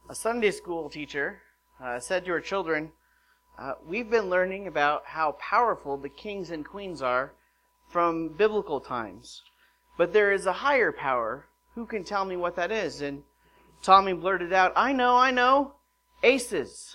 A Sunday school teacher said to her children, we've been learning about how powerful the kings and queens are from biblical times. But there is a higher power. Who can tell me what that is? And Tommy blurted out, I know, aces.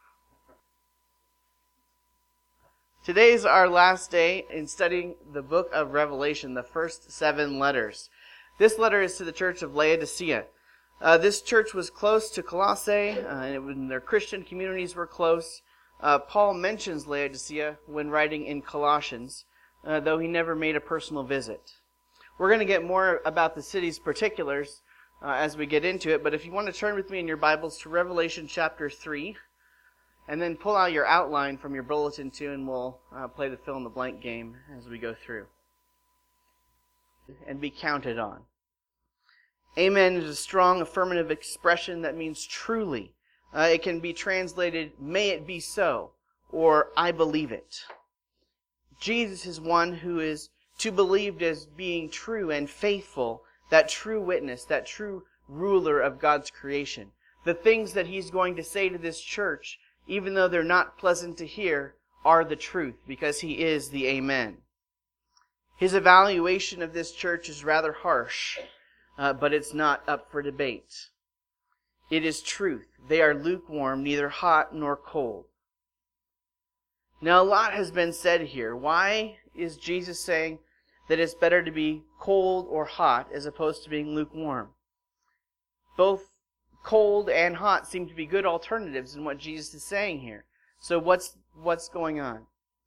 Today's our last day in studying the book of Revelation, the first 7 letters. This letter is to the church of Laodicea. This church was close to Colossae, and their Christian communities were close. Paul mentions Laodicea when writing in Colossians, though he never made a personal visit. We're going to get more about the city's particulars as we get into it, but if you want to turn with me in your Bibles to Revelation chapter 3, and then pull out your outline from your bulletin too, and we'll play the fill-in-the-blank game as we go through. And be counted on. Amen is a strong affirmative expression that means truly. It can be translated, may it be so, or I believe it. Jesus is one who is to be believed as being true and faithful, that true witness, that true ruler of God's creation. The things that he's going to say to this church, even though they're not pleasant to hear, are the truth, because he is the Amen. His evaluation of this church is rather harsh, but it's not up for debate. It is truth. They are lukewarm, neither hot nor cold. Now, a lot has been said here. Why is Jesus saying that it's better to be cold or hot as opposed to being lukewarm? Both cold and hot seem to be good alternatives in what Jesus is saying here. So what's going on?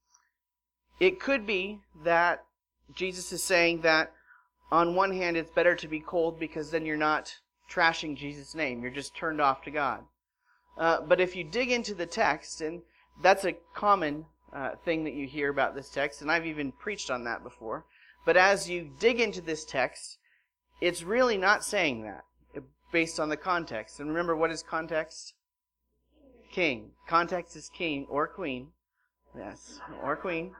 It could be that Jesus is saying that on one hand it's better to be cold because then you're not trashing Jesus' name. You're just turned off to God. But if you dig into the text, and that's a common thing that you hear about this text, and I've even preached on that before, but as you dig into this text, it's really not saying that, based on the context. And remember, what is context? King. Context is king or queen. Yes, or queen.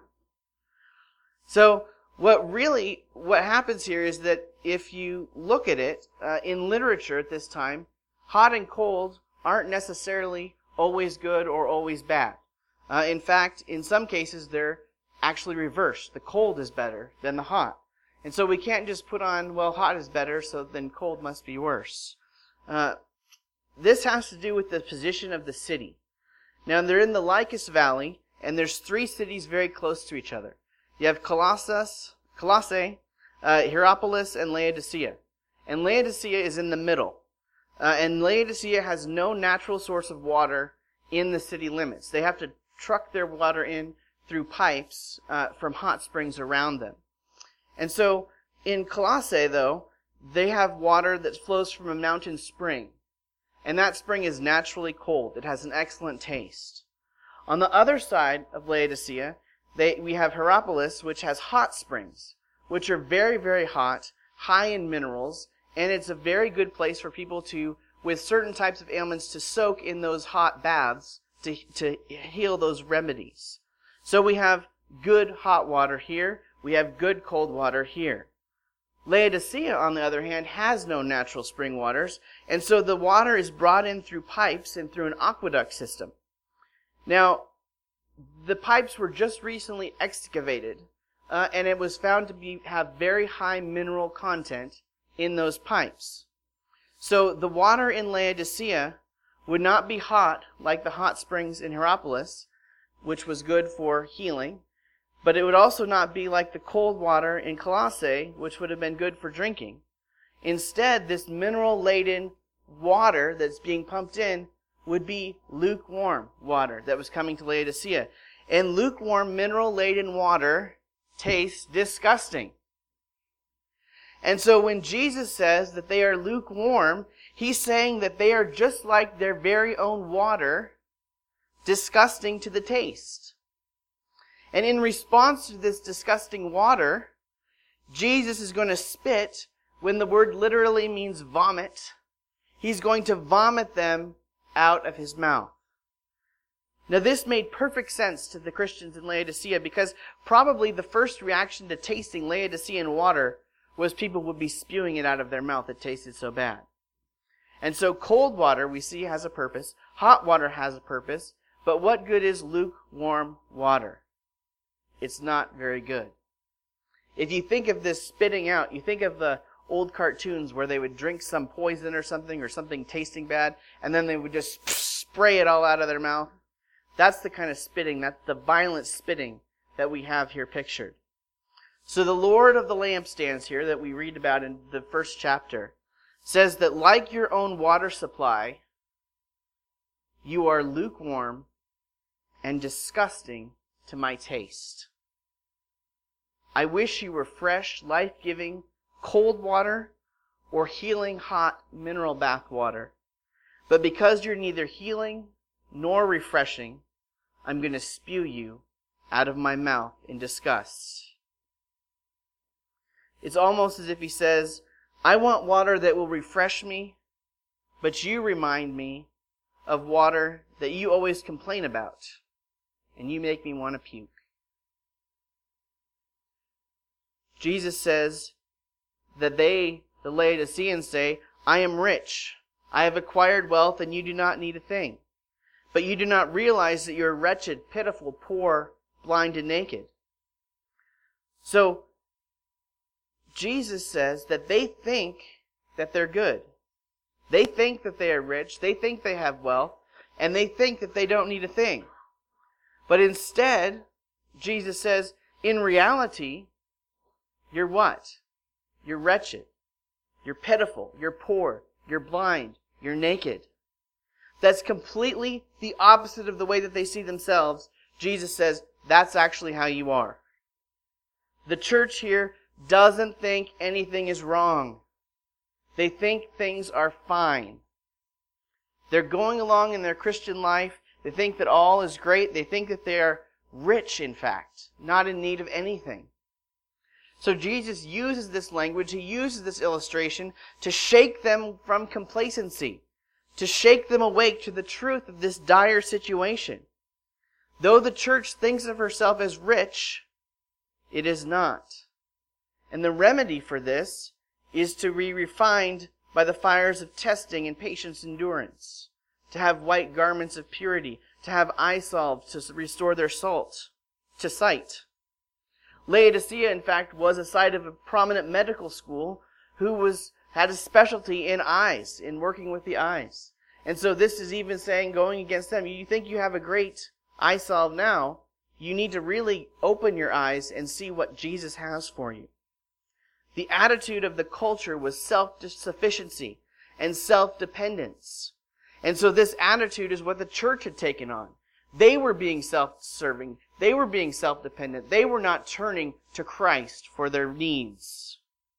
So, what happens here is that if you look at it, in literature at this time, hot and cold aren't necessarily always good or always bad. In fact, in some cases, they're actually reversed. The cold is better than the hot. And so we can't just put on, well, hot is better, so then cold must be worse. This has to do with the position of the city. Now, they're in the Lycus Valley, and there's 3 cities very close to each other. You have Colossae, Hierapolis, and Laodicea. And Laodicea is in the middle. And Laodicea has no natural source of water in the city limits. They have to truck their water in through pipes from hot springs around them. And so, in Colossae, though, they have water that flows from a mountain spring. And that spring is naturally cold. It has an excellent taste. On the other side of Laodicea, we have Hierapolis, which has hot springs, which are very, very hot, high in minerals, and it's a very good place for people to, with certain types of ailments, to soak in those hot baths to heal those remedies. So we have good hot water here. We have good cold water here. Laodicea, on the other hand, has no natural spring waters, and so the water is brought in through pipes and through an aqueduct system. Now, the pipes were just recently excavated, and it was found to have very high mineral content in those pipes. So the water in Laodicea would not be hot like the hot springs in Hierapolis, which was good for healing, but it would also not be like the cold water in Colossae, which would have been good for drinking. Instead, this mineral-laden water that's being pumped in would be lukewarm water that was coming to Laodicea. And lukewarm, mineral-laden water tastes disgusting. And so when Jesus says that they are lukewarm, he's saying that they are just like their very own water, disgusting to the taste. And in response to this disgusting water, Jesus is going to spit, when the word literally means vomit. He's going to vomit them out of his mouth. Now, this made perfect sense to the Christians in Laodicea, because probably the first reaction to tasting Laodicean water was people would be spewing it out of their mouth. It tasted so bad. And so cold water, we see, has a purpose. Hot water has a purpose. But what good is lukewarm water? It's not very good. If you think of this spitting out, you think of the old cartoons where they would drink some poison or something tasting bad, and then they would just spray it all out of their mouth. That's the kind of spitting, that's the violent spitting that we have here pictured. So the Lord of the lampstands here that we read about in the first chapter says that like your own water supply, you are lukewarm and disgusting to my taste. I wish you were fresh, life-giving, cold water or healing hot mineral bath water. But because you're neither healing nor refreshing, I'm going to spew you out of my mouth in disgust. It's almost as if he says, I want water that will refresh me, but you remind me of water that you always complain about, and you make me want to puke. Jesus says that they, the Laodiceans, say, I am rich. I have acquired wealth, and you do not need a thing. But you do not realize that you are wretched, pitiful, poor, blind, and naked. So, Jesus says that they think that they're good. They think that they are rich. They think they have wealth. And they think that they don't need a thing. But instead, Jesus says, in reality, you're what? You're wretched. You're pitiful. You're poor. You're blind. You're naked. That's completely the opposite of the way that they see themselves. Jesus says, that's actually how you are. The church here doesn't think anything is wrong. They think things are fine. They're going along in their Christian life. They think that all is great. They think that they are rich, in fact, not in need of anything. So Jesus uses this language, he uses this illustration to shake them from complacency, to shake them awake to the truth of this dire situation. Though the church thinks of herself as rich, it is not. And the remedy for this is to be refined by the fires of testing and patience endurance, to have white garments of purity, to have eye salve to restore their sight. Laodicea, in fact, was a site of a prominent medical school who had a specialty in eyes, in working with the eyes. And so this is even saying, going against them, you think you have a great eye salve now, you need to really open your eyes and see what Jesus has for you. The attitude of the culture was self-sufficiency and self-dependence. And so this attitude is what the church had taken on. They were being self-serving. They were being self-dependent. They were not turning to Christ for their needs.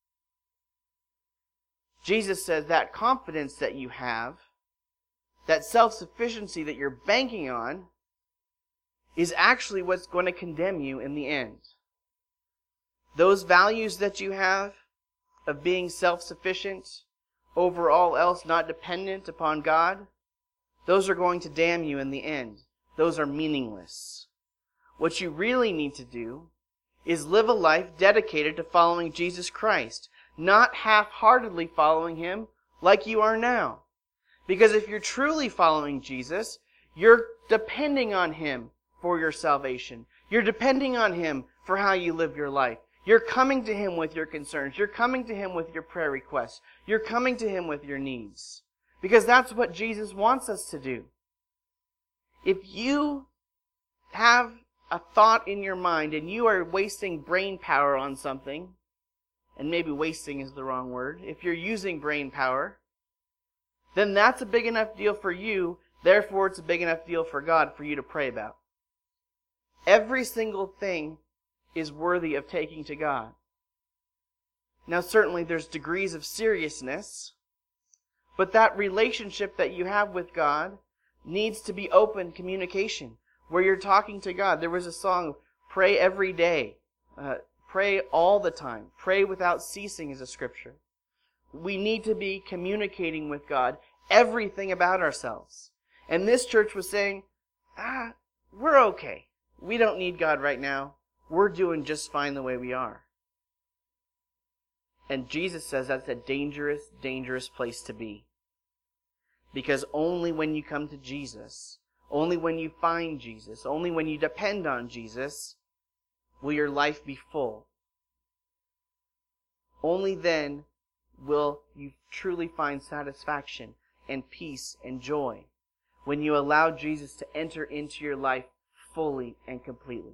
Jesus says that confidence that you have, that self-sufficiency that you're banking on, is actually what's going to condemn you in the end. Those values that you have of being self-sufficient, over all else not dependent upon God, those are going to damn you in the end. Those are meaningless. What you really need to do is live a life dedicated to following Jesus Christ, not half-heartedly following Him like you are now. Because if you're truly following Jesus, you're depending on Him for your salvation. You're depending on Him for how you live your life. You're coming to Him with your concerns. You're coming to Him with your prayer requests. You're coming to Him with your needs. Because that's what Jesus wants us to do. If you have a thought in your mind and you are wasting brain power on something, and maybe wasting is the wrong word, if you're using brain power, then that's a big enough deal for you, therefore it's a big enough deal for God for you to pray about. Every single thing is worthy of taking to God. Now certainly there's degrees of seriousness, but that relationship that you have with God needs to be open communication, where you're talking to God. There was a song, pray every day, pray all the time, pray without ceasing is a scripture. We need to be communicating with God everything about ourselves. And this church was saying, we're okay. We don't need God right now. We're doing just fine the way we are. And Jesus says that's a dangerous, dangerous place to be. Because only when you come to Jesus, only when you find Jesus, only when you depend on Jesus, will your life be full. Only then will you truly find satisfaction and peace and joy, when you allow Jesus to enter into your life fully and completely.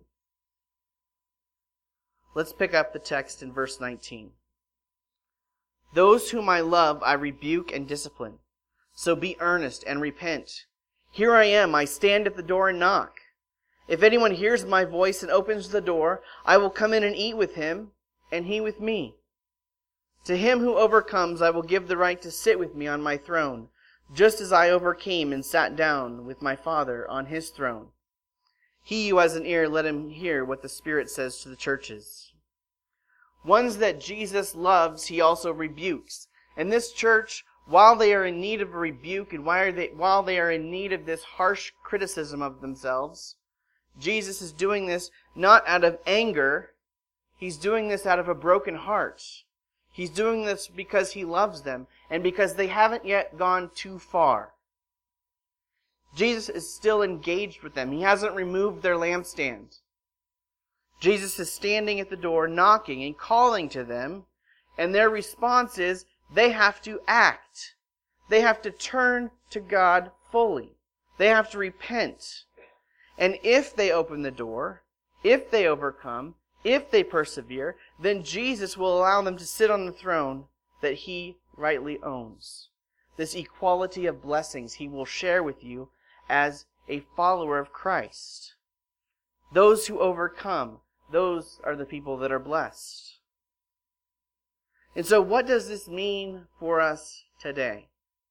Let's pick up the text in verse 19. Those whom I love I rebuke and discipline. So be earnest and repent. Here I am, I stand at the door and knock. If anyone hears my voice and opens the door, I will come in and eat with him, and he with me. To him who overcomes I will give the right to sit with me on my throne, just as I overcame and sat down with my Father on his throne. He who has an ear, let him hear what the Spirit says to the churches. Ones that Jesus loves, he also rebukes. And this church, while they are in need of a rebuke and while they are in need of this harsh criticism of themselves, Jesus is doing this not out of anger. He's doing this out of a broken heart. He's doing this because he loves them and because they haven't yet gone too far. Jesus is still engaged with them. He hasn't removed their lampstand. Jesus is standing at the door, knocking and calling to them, and their response is they have to act. They have to turn to God fully. They have to repent. And if they open the door, if they overcome, if they persevere, then Jesus will allow them to sit on the throne that he rightly owns. This equality of blessings he will share with you as a follower of Christ. Those who overcome, those are the people that are blessed. And so what does this mean for us today?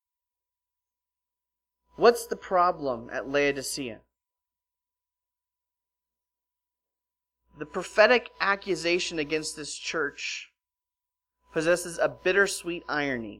What's the problem at Laodicea? The prophetic accusation against this church possesses a bittersweet irony.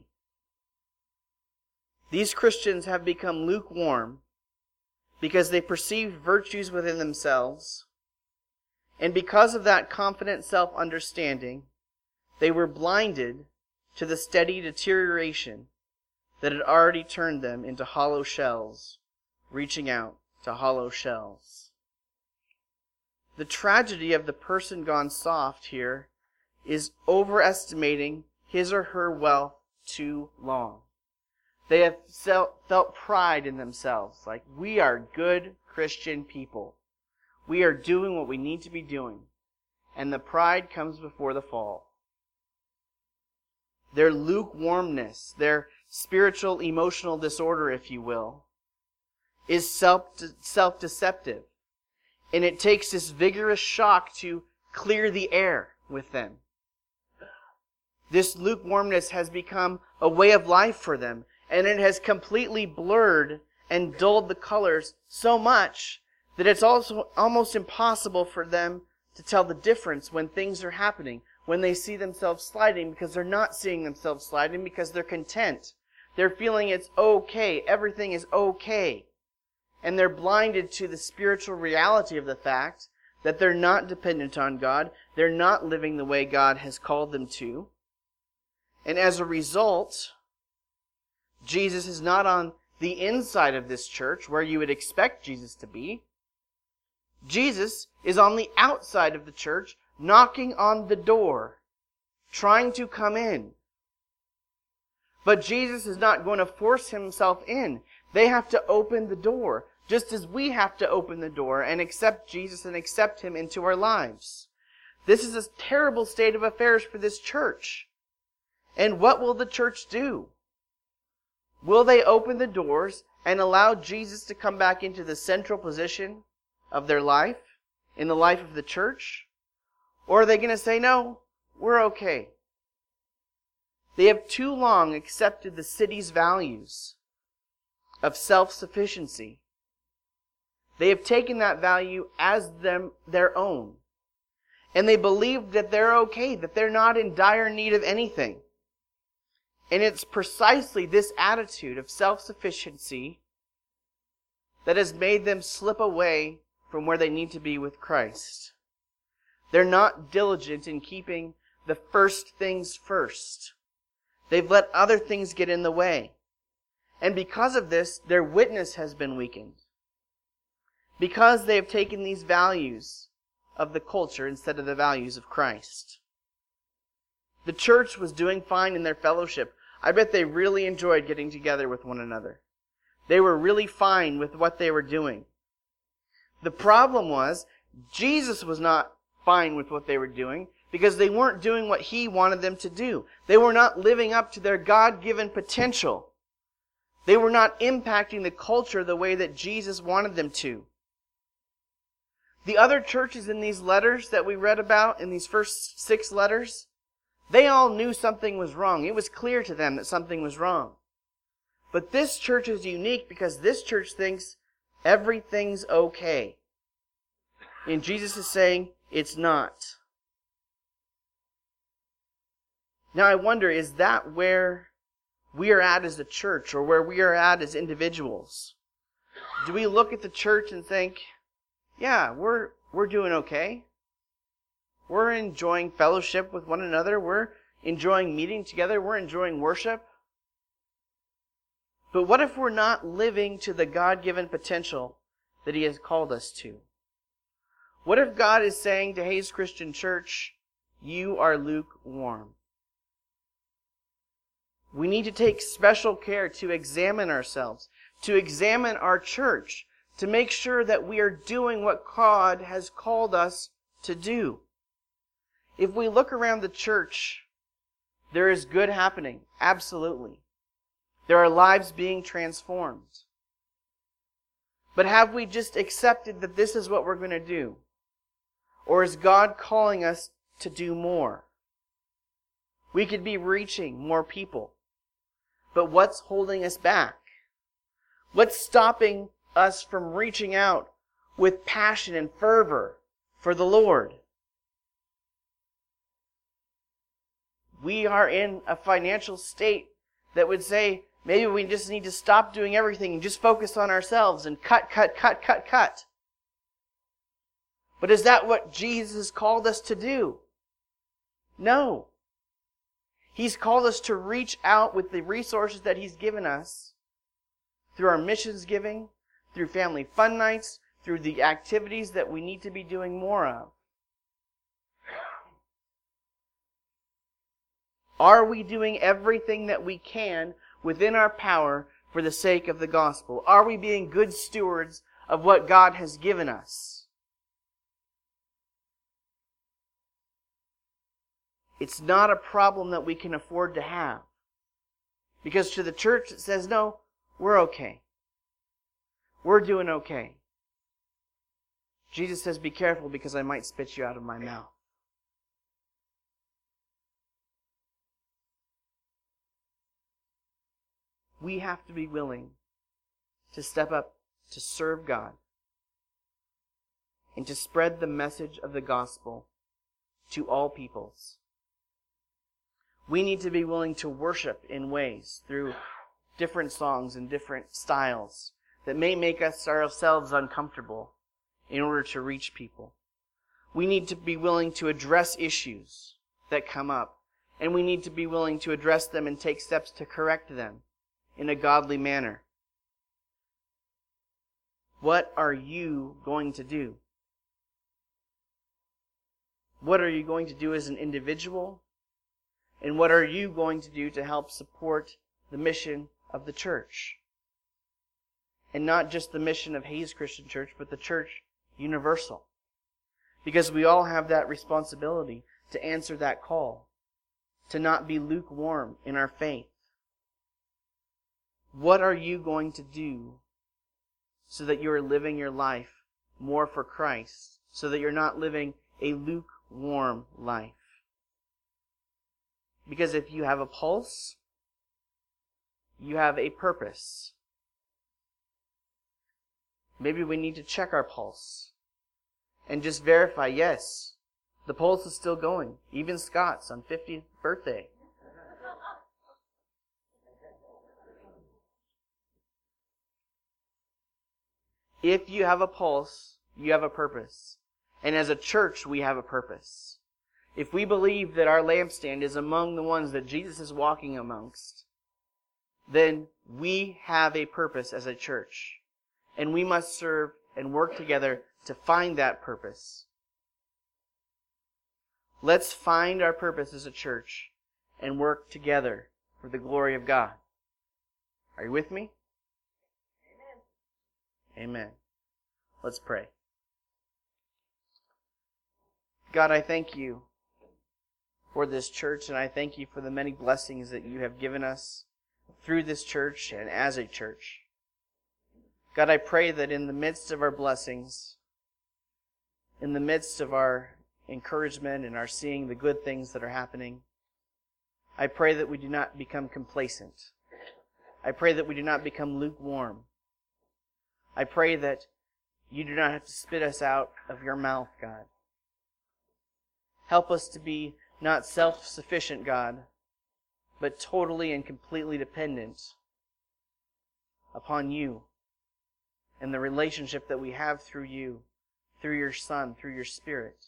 These Christians have become lukewarm because they perceive virtues within themselves, and because of that confident self-understanding, they were blinded to the steady deterioration that had already turned them into hollow shells, reaching out to hollow shells. The tragedy of the person gone soft here is overestimating his or her wealth too long. They have felt pride in themselves, like we are good Christian people. We are doing what we need to be doing. And the pride comes before the fall. Their lukewarmness, their spiritual emotional disorder, if you will, is self-deceptive. And it takes this vigorous shock to clear the air with them. This lukewarmness has become a way of life for them, and it has completely blurred and dulled the colors so much that it's also almost impossible for them to tell the difference when things are happening, when they see themselves sliding, because they're not seeing themselves sliding, because they're content. They're feeling it's okay, everything is okay. And they're blinded to the spiritual reality of the fact that they're not dependent on God, they're not living the way God has called them to. And as a result, Jesus is not on the inside of this church where you would expect Jesus to be. Jesus is on the outside of the church, knocking on the door, trying to come in. But Jesus is not going to force himself in. They have to open the door, just as we have to open the door and accept Jesus and accept him into our lives. This is a terrible state of affairs for this church. And what will the church do? Will they open the doors and allow Jesus to come back into the central position of their life, in the life of the church? Or are they going to say, no, we're okay? They have too long accepted the city's values of self-sufficiency. They have taken that value as their own. And they believe that they're okay, that they're not in dire need of anything. And it's precisely this attitude of self-sufficiency that has made them slip away from where they need to be with Christ. They're not diligent in keeping the first things first. They've let other things get in the way. And because of this, their witness has been weakened. Because they have taken these values of the culture instead of the values of Christ. The church was doing fine in their fellowship. I bet they really enjoyed getting together with one another. They were really fine with what they were doing. The problem was, Jesus was not fine with what they were doing because they weren't doing what He wanted them to do. They were not living up to their God-given potential. They were not impacting the culture the way that Jesus wanted them to. The other churches in these letters that we read about, in these first 6 letters, they all knew something was wrong. It was clear to them that something was wrong. But this church is unique because this church thinks everything's okay. And Jesus is saying it's not. Now I wonder, is that where we are at as a church or where we are at as individuals? Do we look at the church and think, yeah, we're doing okay. We're enjoying fellowship with one another. We're enjoying meeting together. We're enjoying worship. But what if we're not living to the God-given potential that He has called us to? What if God is saying to Hayes Christian Church, you are lukewarm? We need to take special care to examine ourselves, to examine our church, to make sure that we are doing what God has called us to do. If we look around the church, there is good happening. Absolutely. There are lives being transformed. But have we just accepted that this is what we're going to do? Or is God calling us to do more? We could be reaching more people. But what's holding us back? What's stopping us from reaching out with passion and fervor for the Lord? We are in a financial state that would say, maybe we just need to stop doing everything and just focus on ourselves and cut. But is that what Jesus called us to do? No. He's called us to reach out with the resources that He's given us through our missions giving, through family fun nights, through the activities that we need to be doing more of. Are we doing everything that we can within our power for the sake of the gospel? Are we being good stewards of what God has given us? It's not a problem that we can afford to have. Because to the church it says, no, we're okay. We're doing okay. Jesus says, be careful because I might spit you out of my mouth. We have to be willing to step up to serve God and to spread the message of the gospel to all peoples. We need to be willing to worship in ways through different songs and different styles that may make us ourselves uncomfortable in order to reach people. We need to be willing to address issues that come up, and we need to be willing to address them and take steps to correct them in a godly manner. What are you going to do? What are you going to do as an individual? And what are you going to do to help support the mission of the church? And not just the mission of Hayes Christian Church, but the church universal. Because we all have that responsibility to answer that call, to not be lukewarm in our faith. What are you going to do so that you are living your life more for Christ, so that you're not living a lukewarm life? Because if you have a pulse, you have a purpose. Maybe we need to check our pulse and just verify, yes, the pulse is still going. Even Scott's on 50th birthday. If you have a pulse, you have a purpose. And as a church, we have a purpose. If we believe that our lampstand is among the ones that Jesus is walking amongst, then We have a purpose as a church, and we must serve and work together to find that purpose. Let's find our purpose as a church and work together for the glory of God. Are you with me? Amen. Amen. Let's pray. God, I thank you for this church, and I thank you for the many blessings that you have given us through this church and as a church. God, I pray that in the midst of our blessings, in the midst of our encouragement and our seeing the good things that are happening, I pray that we do not become complacent. I pray that we do not become lukewarm. I pray that you do not have to spit us out of your mouth, God. Help us to be not self-sufficient, God, but totally and completely dependent upon you and the relationship that we have through you, through your Son, through your Spirit.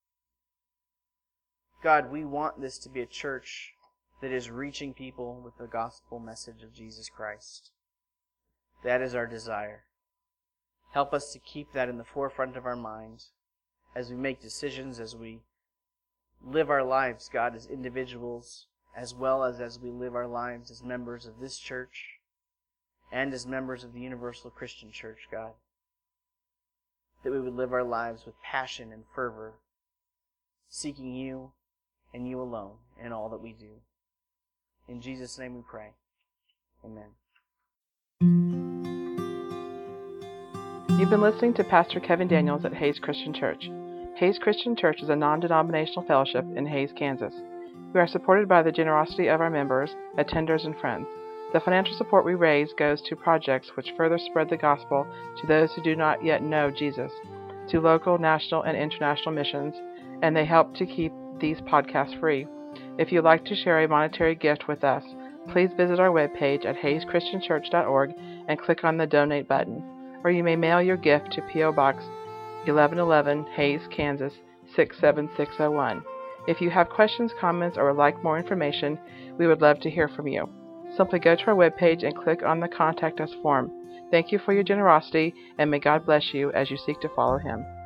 God, we want this to be a church that is reaching people with the gospel message of Jesus Christ. That is our desire. Help us to keep that in the forefront of our minds as we make decisions, as we live our lives, God, as individuals, as well as we live our lives as members of this church and as members of the Universal Christian Church, God. That we would live our lives with passion and fervor, seeking you and you alone in all that we do. In Jesus' name we pray. Amen. You've been listening to Pastor Kevin Daniels at Hays Christian Church. Hays Christian Church is a non-denominational fellowship in Hays, Kansas. We are supported by the generosity of our members, attenders, and friends. The financial support we raise goes to projects which further spread the gospel to those who do not yet know Jesus, to local, national, and international missions, and they help to keep these podcasts free. If you'd like to share a monetary gift with us, please visit our webpage at hayschristianchurch.org and click on the Donate button, or you may mail your gift to P.O. Box 1111, Hays, Kansas 67601. If you have questions, comments, or would like more information, we would love to hear from you. Simply go to our webpage and click on the Contact Us form. Thank you for your generosity, and may God bless you as you seek to follow Him.